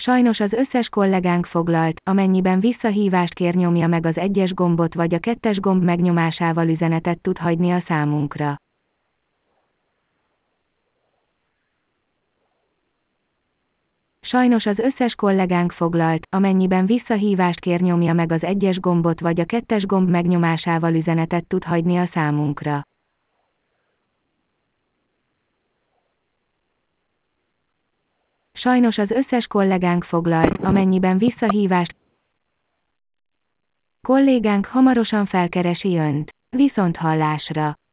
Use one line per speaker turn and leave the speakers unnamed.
Sajnos az összes kollégánk foglalt, amennyiben visszahívást kér, nyomja meg az 1-es gombot vagy a 2-es gomb megnyomásával üzenetet tud hagyni a számunkra. Sajnos az összes kollégánk foglalt, amennyiben visszahívást kér, nyomja meg az 1-es gombot vagy a 2-es gomb megnyomásával üzenetet tud hagyni a számunkra. Sajnos az összes kollégánk foglalt, amennyiben visszahívást. Kollégánk hamarosan felkeresi Önt. Viszonthallásra!